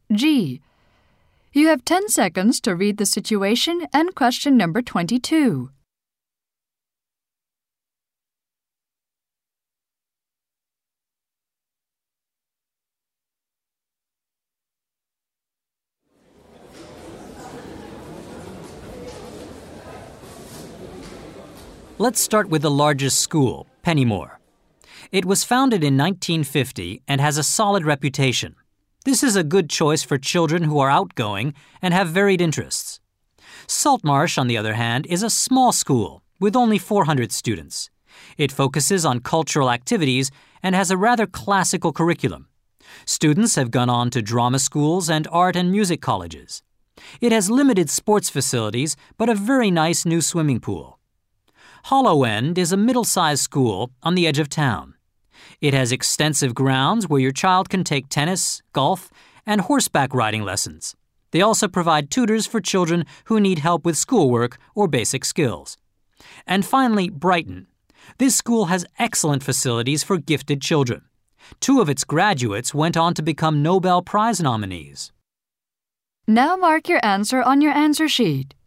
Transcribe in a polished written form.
G. You have 10 seconds to read the situation and question number 22. Let's start with the largest school, Pennymore. It was founded in 1950 and has a solid reputation. This is a good choice for children who are outgoing and have varied interests. Saltmarsh, on the other hand, is a small school with only 400 students. It focuses on cultural activities and has a rather classical curriculum. Students have gone on to drama schools and art and music colleges. It has limited sports facilities, but a very nice new swimming pool. Hollow End is a middle-sized school on the edge of town. It has extensive grounds where your child can take tennis, golf, and horseback riding lessons. They also provide tutors for children who need help with schoolwork or basic skills. And finally, Brighton. This school has excellent facilities for gifted children. 2 of its graduates went on to become Nobel Prize nominees. Now mark your answer on your answer sheet.